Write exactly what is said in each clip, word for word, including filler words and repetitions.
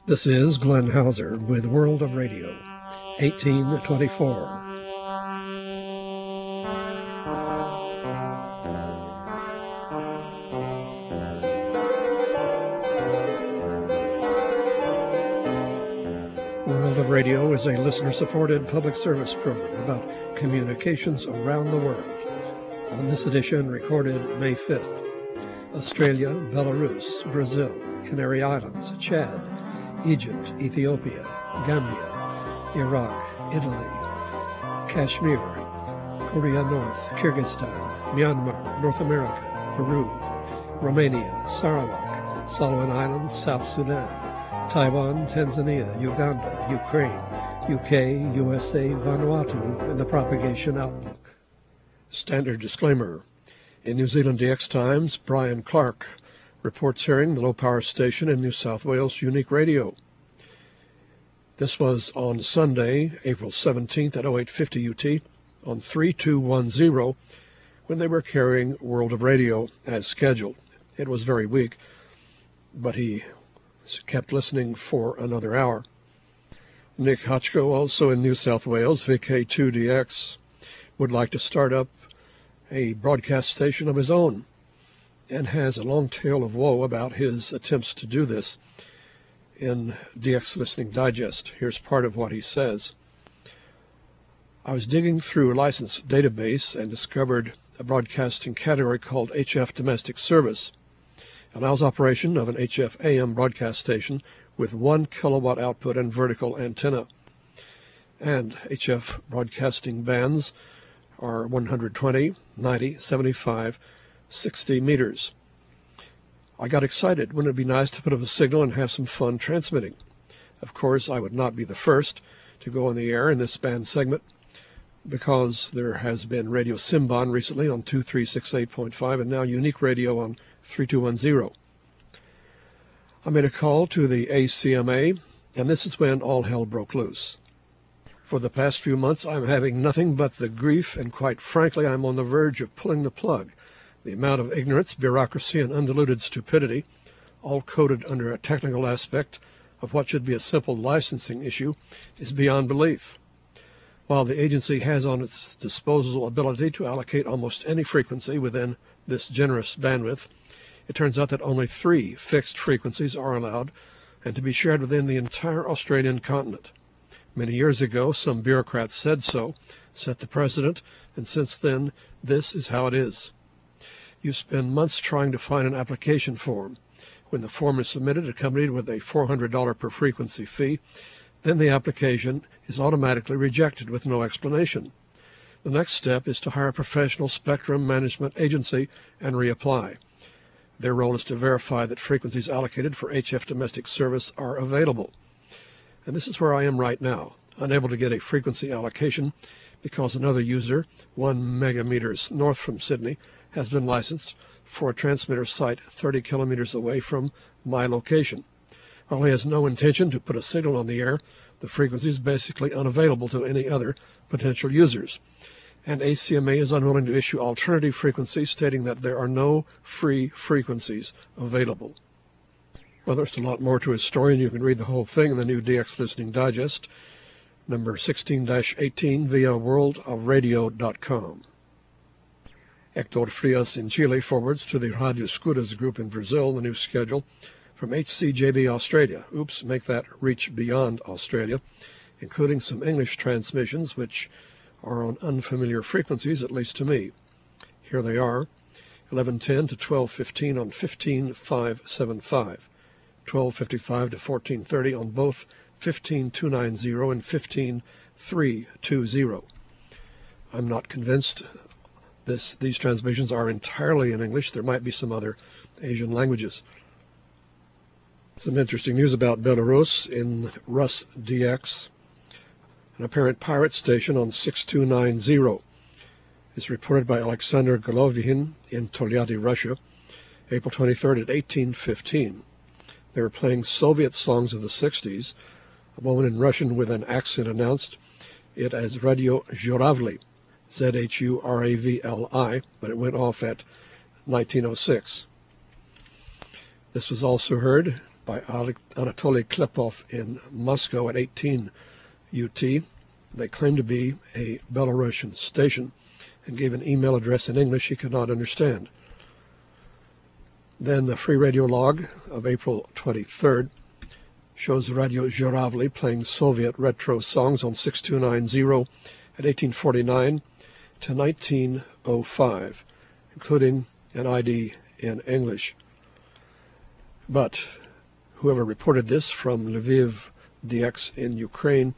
This is Glenn Hauser with World of Radio, eighteen twenty-four. World of Radio is a listener-supported public service program about communications around the world. On this edition, recorded May fifth, Australia, Belarus, Brazil, Canary Islands, Chad, Egypt, Ethiopia, Gambia, Iraq, Italy, Kashmir, Korea North, Kyrgyzstan, Myanmar, North America, Peru, Romania, Sarawak, Solomon Islands, South Sudan, Taiwan, Tanzania, Uganda, Ukraine, U K, U S A, Vanuatu, and the propagation outlook. Standard disclaimer. In New Zealand D X Times, Brian Clark reports hearing the low-power station in New South Wales, Unique Radio. This was on Sunday, April seventeenth at oh eight fifty U T on three two one zero when they were carrying World of Radio as scheduled. It was very weak, but he kept listening for another hour. Nick Hotchko, also in New South Wales, V K two D X, would like to start up a broadcast station of his own, and has a long tale of woe about his attempts to do this in D X Listening Digest. Here's part of what he says. I was digging through a license database and discovered a broadcasting category called H F Domestic Service. Allows operation of an H F A M broadcast station with one kilowatt output and vertical antenna. And H F broadcasting bands are one hundred twenty, ninety, seventy-five, sixty meters. I got excited. Wouldn't it be nice to put up a signal and have some fun transmitting? Of course, I would not be the first to go on the air in this band segment, because there has been Radio Simbon recently on two three six eight point five and now Unique Radio on three two one zero. I made a call to the A C M A, and this is when all hell broke loose. For the past few months, I'm having nothing but the grief, and quite frankly, I'm on the verge of pulling the plug. The amount of ignorance, bureaucracy, and undiluted stupidity, all coded under a technical aspect of what should be a simple licensing issue, is beyond belief. While the agency has on its disposal ability to allocate almost any frequency within this generous bandwidth, it turns out that only three fixed frequencies are allowed and to be shared within the entire Australian continent. Many years ago, some bureaucrats said so, set the precedent, and since then, this is how it is. You spend months trying to find an application form. When the form is submitted, accompanied with a four hundred dollars per frequency fee, then the application is automatically rejected with no explanation. The next step is to hire a professional spectrum management agency and reapply. Their role is to verify that frequencies allocated for H F domestic service are available. And this is where I am right now, unable to get a frequency allocation because another user, one megameters north from Sydney, has been licensed for a transmitter site thirty kilometers away from my location. While he has no intention to put a signal on the air, the frequency is basically unavailable to any other potential users. And A C M A is unwilling to issue alternative frequencies, stating that there are no free frequencies available. Well, there's a lot more to his story, and you can read the whole thing in the new D X Listening Digest, number sixteen dash eighteen, via world of radio dot com. Hector Frias in Chile forwards to the Radio Escudas group in Brazil the new schedule from H C J B Australia. Oops, make that reach beyond Australia, including some English transmissions, which are on unfamiliar frequencies, at least to me. Here they are, eleven ten to twelve fifteen on fifteen five seventy-five. twelve fifty-five to fourteen thirty on both fifteen two ninety and fifteen three twenty. I'm not convinced this these transmissions are entirely in English. There might be some other Asian languages. Some interesting news about Belarus in Rus D X. An apparent pirate station on six two nine zero is reported by Alexander Golovin in Tolyatti, Russia, April twenty-third at eighteen fifteen. They were playing Soviet songs of the sixties. A woman in Russian with an accent announced it as Radio Zhuravli, Z H U R A V L I, but it went off at nineteen oh six. This was also heard by Anatoly Klepov in Moscow at eighteen U T. They claimed to be a Belarusian station and gave an email address in English he could not understand. Then the free radio log of April twenty-third shows Radio Zhuravli playing Soviet retro songs on six two nine zero at eighteen forty-nine to nineteen oh five, including an I D in English. But whoever reported this from Lviv D X in Ukraine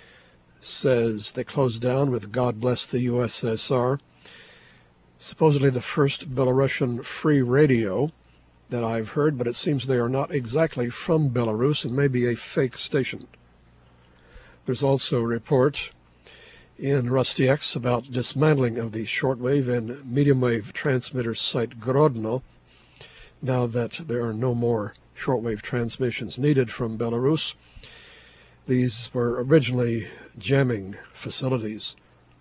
says they closed down with God Bless the U S S R, supposedly the first Belarusian free radio that I've heard, but it seems they are not exactly from Belarus and may be a fake station. There's also a report in Rusty X about dismantling of the shortwave and medium wave transmitter site Grodno, now that there are no more shortwave transmissions needed from Belarus. These were originally jamming facilities.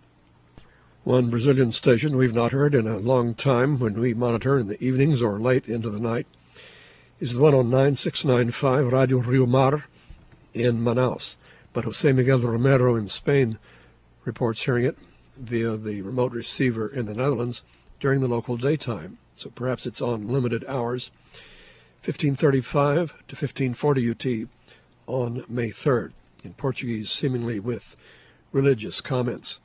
One Brazilian station we've not heard in a long time when we monitor in the evenings or late into the night is the one on nine six nine five Radio Rio Mar in Manaus. But Jose Miguel Romero in Spain reports hearing it via the remote receiver in the Netherlands during the local daytime. So perhaps it's on limited hours, fifteen thirty-five to fifteen forty U T on May third, in Portuguese, seemingly with religious comments.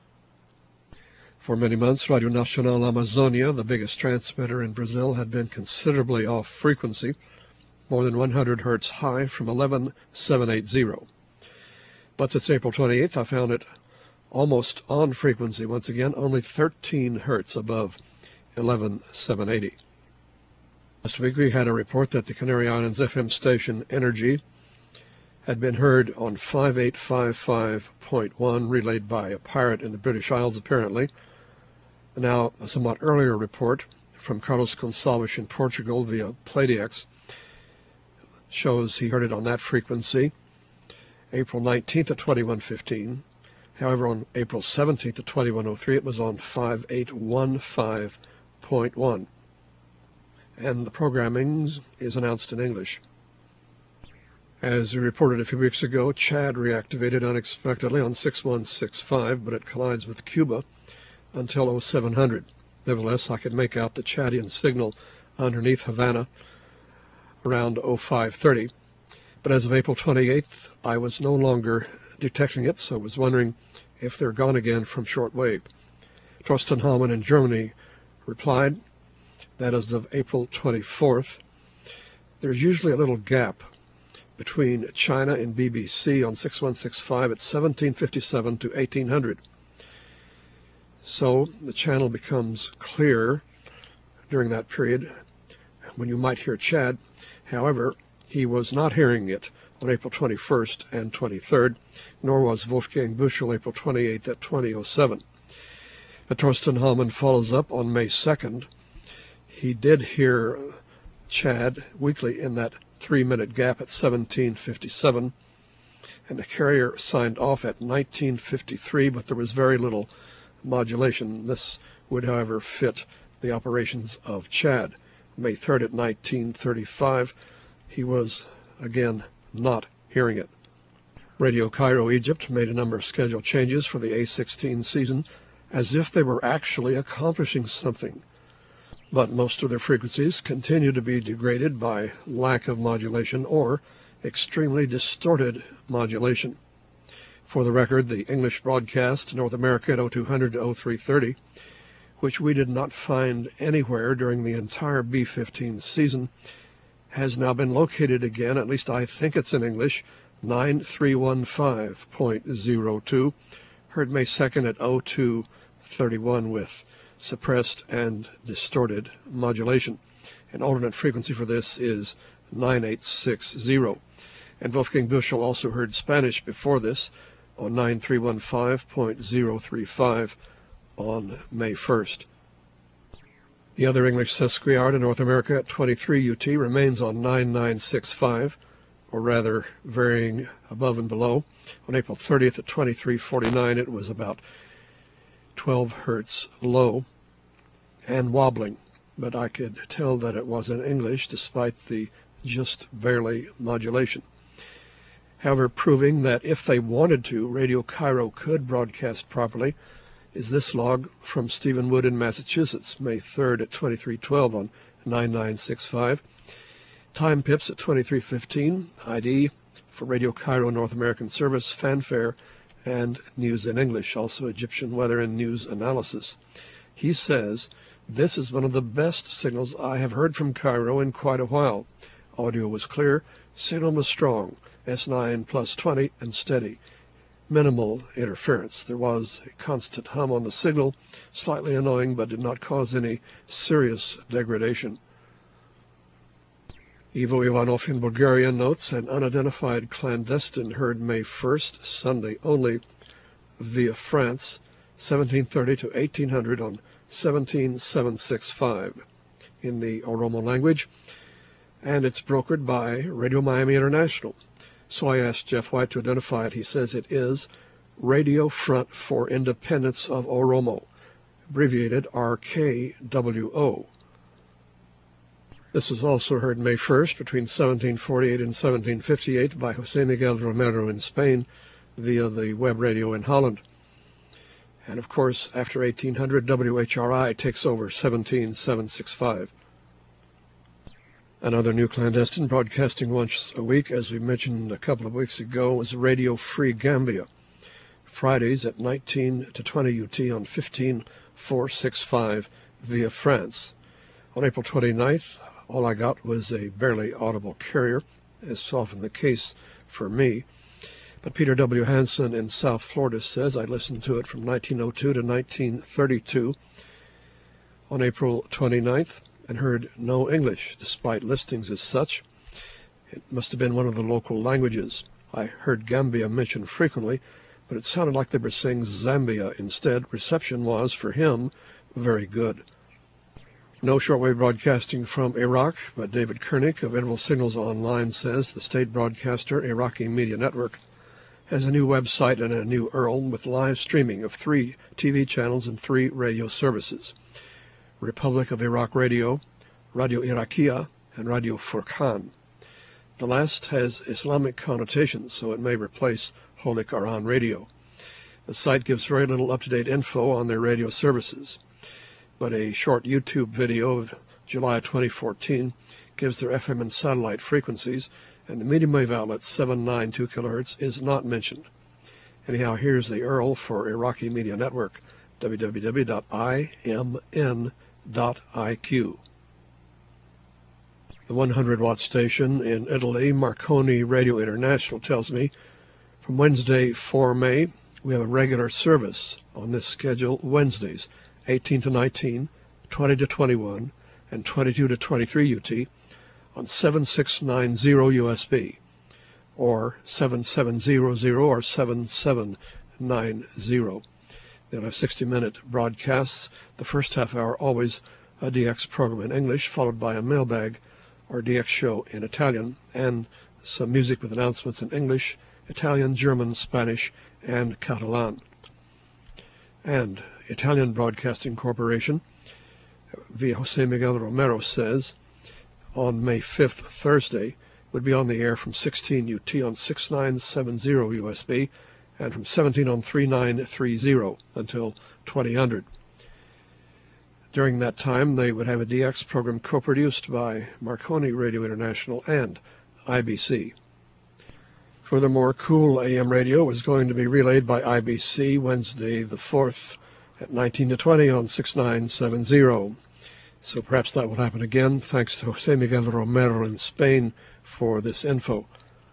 For many months, Radio Nacional Amazonia, the biggest transmitter in Brazil, had been considerably off frequency, more than one hundred hertz high from eleven seven eighty. But since April twenty-eighth, I found it almost on frequency once again, only thirteen hertz above eleven seven eighty. Last week we had a report that the Canary Islands F M station Energy had been heard on five eight five five point one, relayed by a pirate in the British Isles apparently. Now, a somewhat earlier report from Carlos Gonçalves in Portugal via Playdex shows he heard it on that frequency April nineteenth at twenty-one fifteen. However, on April seventeenth at twenty-one oh three, it was on five eight one five point one. And the programming is announced in English. As we reported a few weeks ago, Chad reactivated unexpectedly on six one six five, but it collides with Cuba until oh seven hundred. Nevertheless, I could make out the Chadian signal underneath Havana around oh five thirty. But as of April twenty-eighth, I was no longer detecting it, so I was wondering if they're gone again from shortwave. Torsten Hallman in Germany replied that as of April twenty-fourth, there's usually a little gap between China and B B C on six one six five at seventeen fifty-seven to eighteen hundred. So the channel becomes clear during that period when you might hear Chad. However, he was not hearing it on April twenty-first and twenty-third, nor was Wolfgang Büchel April twenty-eighth at twenty oh seven. But Torsten Hallman follows up on May second. He did hear Chad weekly in that three-minute gap at seventeen fifty-seven, and the carrier signed off at nineteen fifty-three, but there was very little modulation. This would, however, fit the operations of Chad. May third at nineteen thirty-five, he was, again, not hearing it. Radio Cairo, Egypt made a number of schedule changes for the A sixteen season as if they were actually accomplishing something. But most of their frequencies continue to be degraded by lack of modulation or extremely distorted modulation. For the record, the English broadcast North America at oh two hundred to oh three thirty, which we did not find anywhere during the entire B fifteen season, has now been located again, at least I think it's in English, nine three one five point oh two, heard May second at oh two thirty-one with suppressed and distorted modulation. An alternate frequency for this is nine eight six zero. And Wolfgang Büchel also heard Spanish before this on nine three one five point oh three five on May first. The other English sesquihour in North America at twenty-three U T remains on nine nine six five, or rather varying above and below. On April thirtieth at twenty-three forty-nine, it was about twelve hertz low and wobbling, but I could tell that it was in English despite the just barely modulation. However, proving that if they wanted to, Radio Cairo could broadcast properly is this log from Stephen Wood in Massachusetts, May third at twenty-three twelve on nine nine six five. Time pips at twenty-three fifteen, I D for Radio Cairo North American Service, Fanfare, and News in English, also Egyptian weather and news analysis. He says, "This is one of the best signals I have heard from Cairo in quite a while. Audio was clear, signal was strong, S nine plus twenty and steady. Minimal interference. There was a constant hum on the signal, slightly annoying but did not cause any serious degradation." Ivo Ivanov in Bulgaria notes an unidentified clandestine heard May first, Sunday only, via France, seventeen thirty to eighteen hundred on seventeen seven sixty-five in the Oromo language, and it's brokered by Radio Miami International. So I asked Jeff White to identify it. He says it is Radio Front for Independence of Oromo, abbreviated R K W O. This was also heard May first between seventeen forty-eight and seventeen fifty-eight by José Miguel Romero in Spain via the web radio in Holland. And of course, after eighteen hundred, W H R I takes over seventeen seven sixty-five. Another new clandestine broadcasting once a week, as we mentioned a couple of weeks ago, was Radio Free Gambia, Fridays at nineteen to twenty U T on fifteen four sixty-five via France. On April twenty-ninth, all I got was a barely audible carrier, as is often the case for me. But Peter W. Hansen in South Florida says I listened to it from nineteen oh two to nineteen thirty-two on April twenty-ninth and heard no English, despite listings as such. It must have been one of the local languages. I heard Gambia mentioned frequently, but it sounded like they were saying Zambia instead. Reception was, for him, very good. No shortwave broadcasting from Iraq, but David Kernick of Interval Signals Online says the state broadcaster, Iraqi Media Network, has a new website and a new U R L with live streaming of three T V channels and three radio services: Republic of Iraq Radio, Radio Iraqiya, and Radio Furqan. The last has Islamic connotations, so it may replace Holy Quran Radio. The site gives very little up-to-date info on their radio services, but a short YouTube video of July twenty fourteen gives their F M and satellite frequencies, and the medium wave outlet seven ninety-two kilohertz is not mentioned. Anyhow, here's the U R L for Iraqi Media Network, w w w dot i m n dot i q. The one hundred watt station in Italy, Marconi Radio International, tells me from Wednesday, the fourth of May, we have a regular service on this schedule Wednesdays, eighteen to nineteen, twenty to twenty-one, and twenty-two to twenty-three U T on seven six nine zero U S B, or seven seven zero zero or seven seven nine zero. They'll have sixty minute broadcasts. The first half hour always a D X program in English, followed by a mailbag or D X show in Italian, and some music with announcements in English, Italian, German, Spanish, and Catalan. And Italian Broadcasting Corporation, via José Miguel Romero, says on May fifth, Thursday, would be on the air from sixteen U T on six nine seven zero U S B and from seventeen on three nine three zero until twenty hundred. During that time, they would have a D X program co-produced by Marconi Radio International and I B C. Furthermore, Cool A M radio is going to be relayed by I B C Wednesday the fourth at nineteen to twenty on six nine seven zero. So perhaps that will happen again. Thanks to José Miguel Romero in Spain for this info.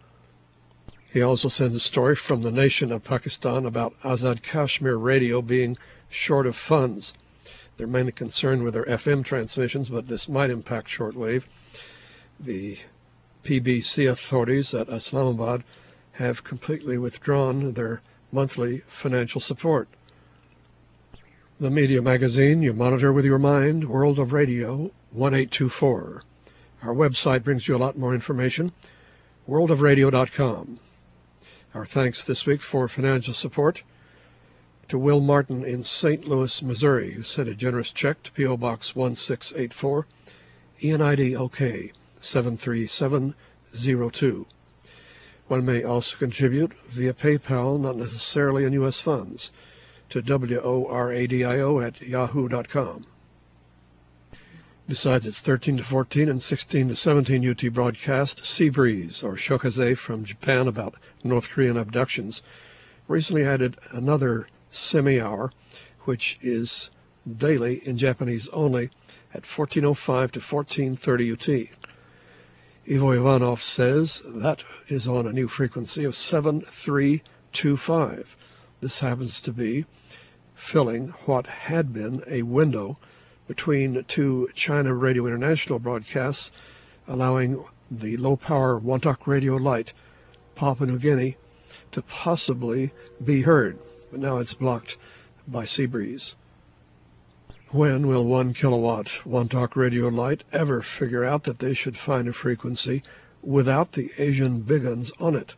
He also sends a story from the nation of Pakistan about Azad Kashmir Radio being short of funds. They're mainly concerned with their F M transmissions, but this might impact shortwave. The P B C authorities at Islamabad have completely withdrawn their monthly financial support. The media magazine you monitor with your mind, World of Radio one eight two four. Our website brings you a lot more information, world of radio dot com. Our thanks this week for financial support to Will Martin in Saint Louis, Missouri, who sent a generous check to P O Box one six eight four, E N I D OK, seven three seven zero two. One may also contribute via PayPal, not necessarily in U S funds, to wораdio at yahoo dot com. Besides its thirteen to fourteen and sixteen to seventeen U T broadcast, Seabreeze, or Shokaze from Japan about North Korean abductions, recently added another semi-hour, which is daily in Japanese only at fourteen oh five to fourteen thirty U T. Ivo Ivanov says that is on a new frequency of seven three two five. This happens to be filling what had been a window between two China Radio International broadcasts, allowing the low-power Wontok Radio Light, Papua New Guinea, to possibly be heard, but now it's blocked by Seabreeze. When will one kilowatt Wontok Radio Light ever figure out that they should find a frequency without the Asian big uns on it?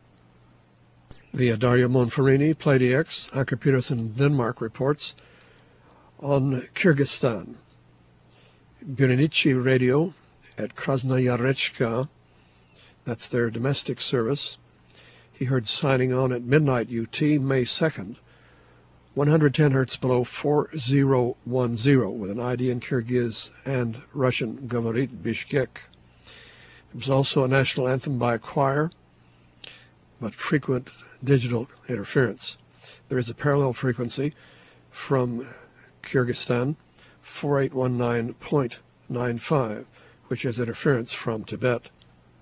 Via Dario Monferrini, PlayDX, Anker Peterson, Denmark reports on Kyrgyzstan. Burenichi Radio at Krasnoyarechka, that's their domestic service. He heard signing on at midnight U T, May second, one hundred ten hertz below four thousand ten with an I D in Kyrgyz and Russian Govorit Bishkek. There was also a national anthem by a choir, but frequent digital interference. There is a parallel frequency from Kyrgyzstan, four eight one nine point nine five, which is interference from Tibet.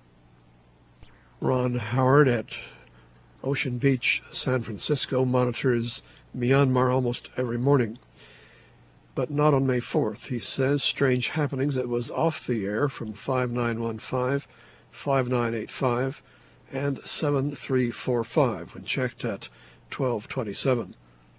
Ron Howard at Ocean Beach, San Francisco, monitors Myanmar almost every morning, but not on May fourth. He says strange happenings. It was off the air from five nine one five, five nine eight five, and seven three four five when checked at twelve twenty-seven.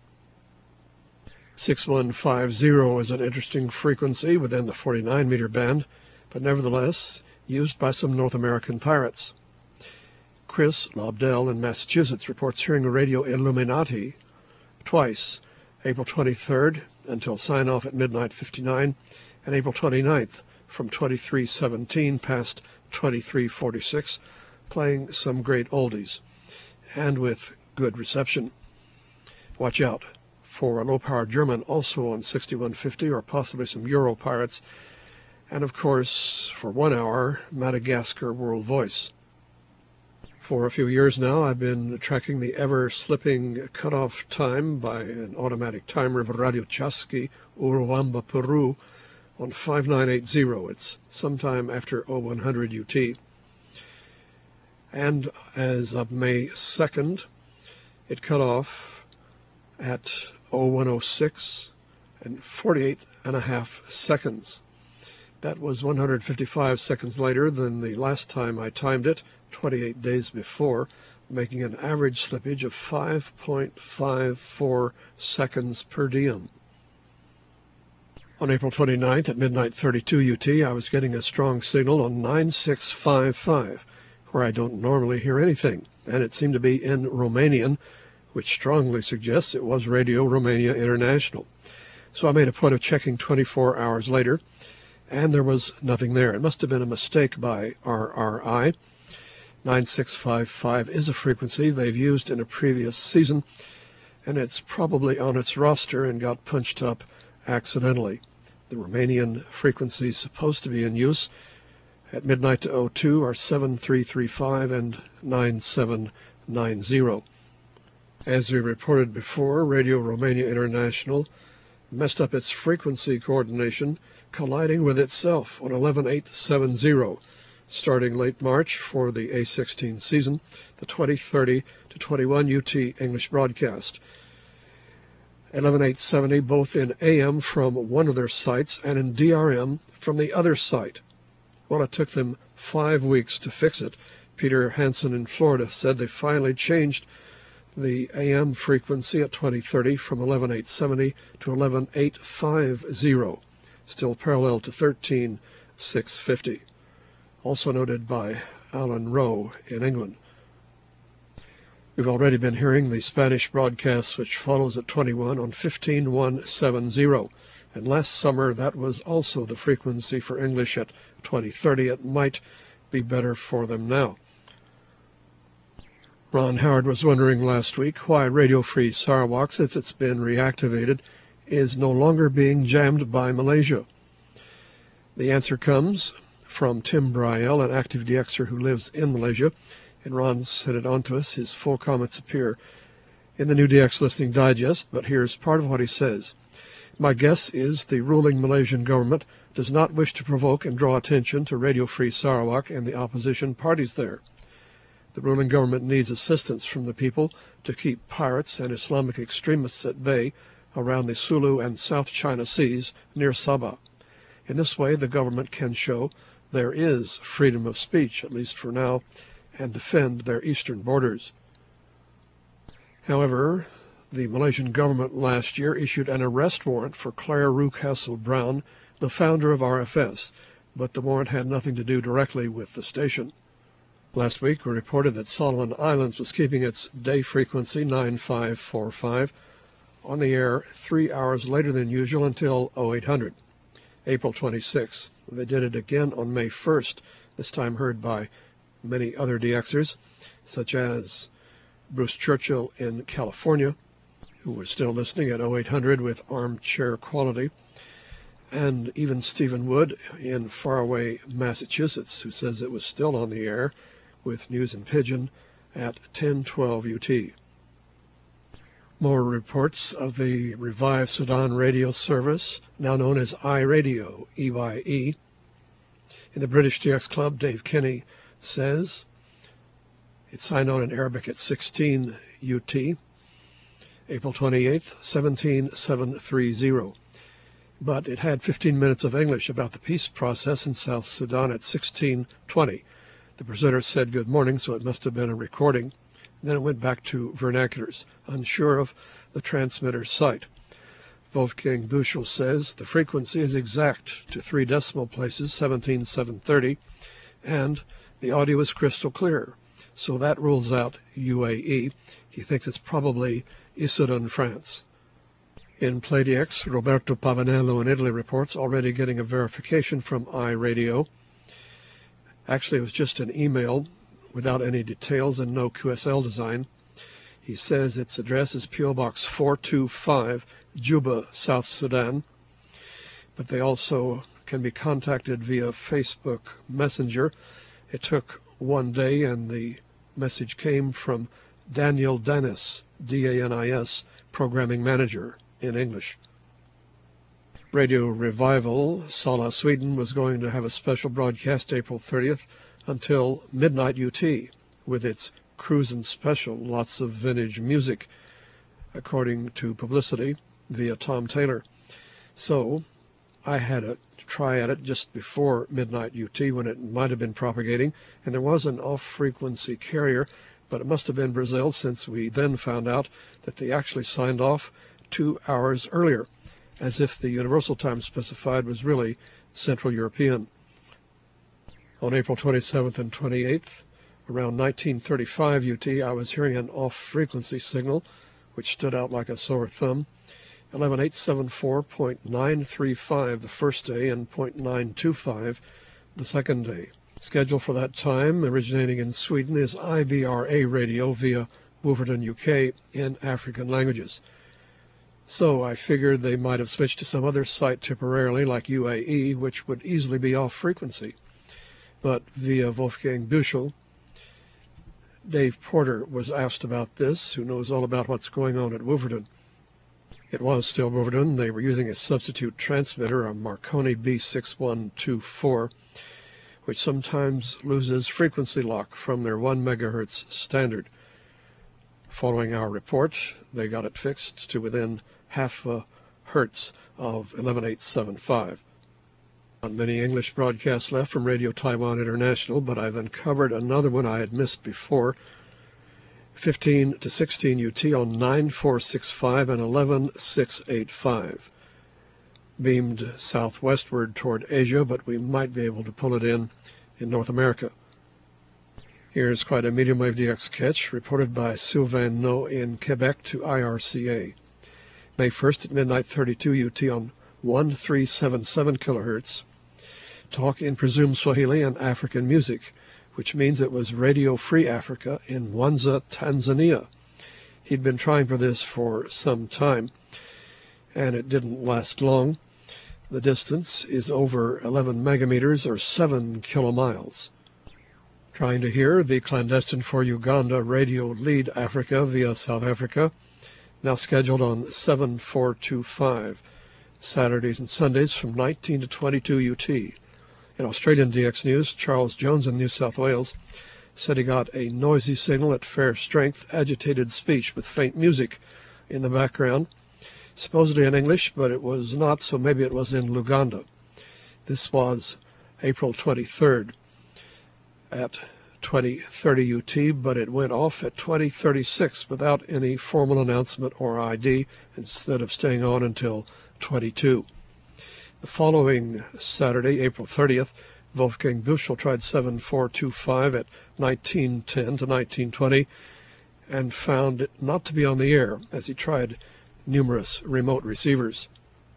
six one five zero is an interesting frequency within the forty-nine meter band, but nevertheless used by some North American pirates. Chris Lobdell in Massachusetts reports hearing a radio Illuminati twice, April twenty-third until sign-off at midnight fifty-nine, and April twenty-ninth from twenty-three seventeen past twenty-three forty-six, playing some great oldies, and with good reception. Watch out for a low-power German also on sixty-one fifty, or possibly some Euro pirates, and of course, for one hour, Madagascar World Voice. For a few years now, I've been tracking the ever-slipping cutoff time by an automatic timer of Radio Chasqui, Urubamba, Peru, on five nine eight zero. It's sometime after oh one hundred U T. And as of May second, it cut off at oh one oh six and forty-eight and a half seconds. That was one hundred fifty-five seconds later than the last time I timed it, twenty-eight days before, making an average slippage of five point five four seconds per diem. On April twenty-ninth at midnight thirty-two U T, I was getting a strong signal on nine six five five, where I don't normally hear anything, and it seemed to be in Romanian, which strongly suggests it was Radio Romania International. So I made a point of checking twenty-four hours later, and there was nothing there. It must have been a mistake by R R I. nine six five five is a frequency they've used in a previous season, and it's probably on its roster and got punched up accidentally. The Romanian frequencies supposed to be in use at midnight to oh two are seven three three five and nine seven nine zero. As we reported before, Radio Romania International messed up its frequency coordination, colliding with itself on eleven eight seven zero, starting late March for the A sixteen season, the twenty thirty to twenty-one U T English broadcast. eleven eight seventy both in A M from one of their sites and in D R M from the other site. Well, it took them five weeks to fix it. Peter Hansen in Florida said they finally changed the A M frequency at twenty thirty from eleven eight seventy to eleven eight fifty, still parallel to thirteen six fifty. Also noted by Alan Rowe in England. We've already been hearing the Spanish broadcast, which follows at twenty-one on fifteen one seventy, And last summer, that was also the frequency for English at twenty thirty. It might be better for them now. Ron Howard was wondering last week why Radio Free Sarawak, since it's been reactivated, is no longer being jammed by Malaysia. The answer comes from Tim Brielle, an active D Xer who lives in Malaysia, and Ron sent it on to us. His full comments appear in the new D X Listening Digest, but here's part of what he says. My guess is the ruling Malaysian government does not wish to provoke and draw attention to Radio Free Sarawak and the opposition parties there. The ruling government needs assistance from the people to keep pirates and Islamic extremists at bay around the Sulu and South China Seas near Sabah. In this way, the government can show there is freedom of speech, at least for now, and defend their eastern borders. However, the Malaysian government last year issued an arrest warrant for Claire Rucastle-Brown, the founder of R F S, but the warrant had nothing to do directly with the station. Last week, we reported that Solomon Islands was keeping its day frequency nine five four five on the air three hours later than usual until oh eight hundred, April twenty-sixth. They did it again on May first, this time heard by many other D Xers, such as Bruce Churchill in California, who was still listening at oh eight hundred with armchair quality, and even Stephen Wood in faraway Massachusetts, who says it was still on the air with News in Pidgin at ten twelve U T. More reports of the revived Sudan radio service, now known as iRadio, E Y E. In the British D X Club, Dave Kinney says it signed on in Arabic at sixteen U T, April twenty-eighth, seventeen seven thirty. But it had fifteen minutes of English about the peace process in South Sudan at sixteen twenty. The presenter said good morning, so it must have been a recording. Then it went back to vernaculars, unsure of the transmitter's site. Wolfgang Buchel says the frequency is exact to three decimal places, seventeen seven thirty, and the audio is crystal clear. So that rules out U A E. He thinks it's probably Issoudun, France. In PlayDX, Roberto Pavanello in Italy reports already getting a verification from iRadio. Actually, it was just an email without any details and no Q S L design. He says its address is P O Box four two five, Juba, South Sudan. But they also can be contacted via Facebook Messenger. It took one day, and the message came from Daniel Danis, D A N I S, Programming Manager in English. Radio Revival, Sala, Sweden, was going to have a special broadcast April thirtieth until midnight U T with its cruisin' special, lots of vintage music, according to publicity via Tom Taylor. So I had a try at it just before midnight U T when it might have been propagating, and there was an off-frequency carrier, but it must have been Brazil, since we then found out that they actually signed off two hours earlier, as if the universal time specified was really Central European. On April twenty-seventh and twenty-eighth, around nineteen thirty-five U T, I was hearing an off-frequency signal, which stood out like a sore thumb, eleven eight seventy-four point nine three five the first day and point nine two five the second day. Schedule for that time, originating in Sweden, is I B R A radio via Wolverton, U K, in African languages. So I figured they might have switched to some other site temporarily, like U A E, which would easily be off frequency. But via Wolfgang Buchel, Dave Porter was asked about this, who knows all about what's going on at Wolverton. It was still Wolverton. They were using a substitute transmitter, a Marconi B six one two four, which sometimes loses frequency lock from their one megahertz standard. Following our report, they got it fixed to within half a hertz of eleven eight seventy-five. Not many English broadcasts left from Radio Taiwan International, but I've uncovered another one I had missed before, fifteen to sixteen U T on nine four six five and eleven six eighty-five. Beamed southwestward toward Asia, but we might be able to pull it in in North America. Here's quite a medium wave D X sketch reported by Sylvain No in Quebec to I R C A. May first at midnight thirty-two U T on one three seven seven kilohertz, talk in presumed Swahili and African music, which means it was Radio Free Africa in Mwanza, Tanzania. He'd been trying for this for some time, and it didn't last long. The distance is over eleven megameters or seven kilomiles. Trying to hear the clandestine for Uganda Radio Lead Africa via South Africa, now scheduled on seven four two five, Saturdays and Sundays from nineteen to twenty-two U T. In Australian D X News, Charles Jones in New South Wales said he got a noisy signal at fair strength, agitated speech with faint music in the background, supposedly in English, but it was not, so maybe it was in Luganda. This was April twenty-third at twenty thirty U T, but it went off at twenty thirty-six without any formal announcement or I D, instead of staying on until twenty-two. The following Saturday, April thirtieth, Wolfgang Büchel tried seven four two five at nineteen ten to nineteen twenty and found it not to be on the air, as he tried numerous remote receivers.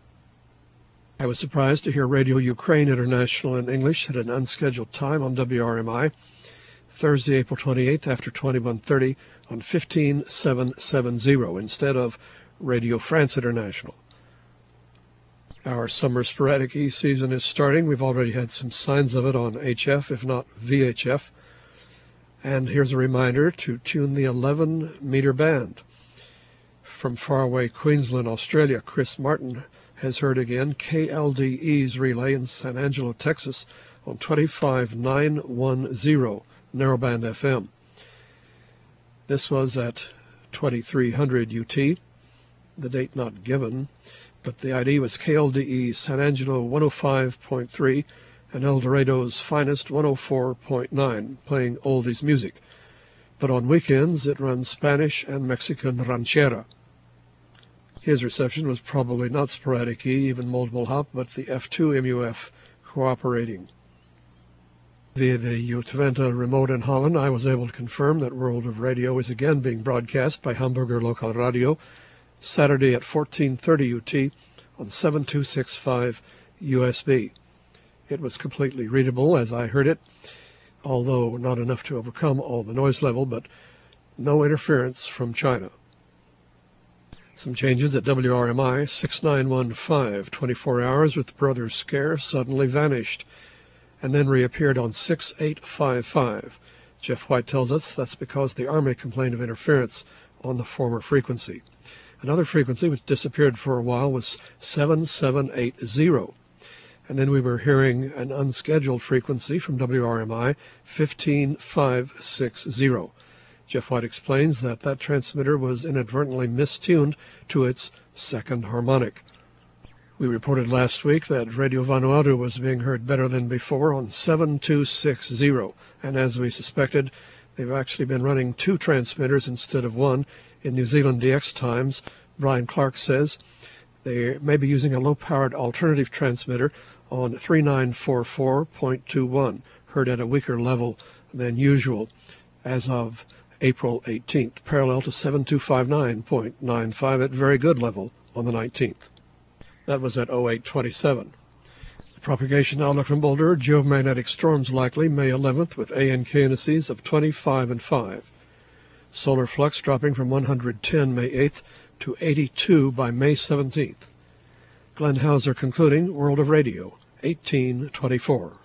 I was surprised to hear Radio Ukraine International in English at an unscheduled time on W R M I, Thursday, April twenty-eighth, after twenty-one thirty on fifteen seven seventy instead of Radio France International. Our summer sporadic E season is starting. We've already had some signs of it on H F, if not V H F. And here's a reminder to tune the eleven meter band. From faraway Queensland, Australia, Chris Martin has heard again K L D E's relay in San Angelo, Texas on twenty-five nine ten narrowband F M. This was at twenty-three hundred U T, the date not given, but the I D was K L D E San Angelo one oh five point three and El Dorado's finest one oh four point nine, playing oldies music. But on weekends it runs Spanish and Mexican ranchera. His reception was probably not sporadic E, even multiple hop, but the F two M U F cooperating. Via the Utwente remote in Holland, I was able to confirm that World of Radio is again being broadcast by Hamburger Local Radio, Saturday at fourteen thirty U T on seven two six five U S B. It was completely readable as I heard it, although not enough to overcome all the noise level, but no interference from China. Some changes at W R M I, six nine one five, twenty-four hours with Brother Scare suddenly vanished, and then reappeared on six eight five five. Jeff White tells us that's because the Army complained of interference on the former frequency. Another frequency which disappeared for a while was seven seven eight zero. And then we were hearing an unscheduled frequency from W R M I, fifteen five sixty. Jeff White explains that that transmitter was inadvertently mistuned to its second harmonic. We reported last week that Radio Vanuatu was being heard better than before on seven two six zero, and as we suspected, they've actually been running two transmitters instead of one. In New Zealand D X Times, Brian Clark says they may be using a low-powered alternative transmitter on three nine four four point two one, heard at a weaker level than usual, as of April eighteenth, parallel to seven two five nine point nine five at very good level on the nineteenth. That was at oh eight twenty-seven. The propagation outlook from Boulder, geomagnetic storms likely May eleventh with A N K indices of twenty-five and five. Solar flux dropping from one hundred ten May eighth to eighty-two by May seventeenth. Glenn Hauser concluding, World of Radio, eighteen twenty-four.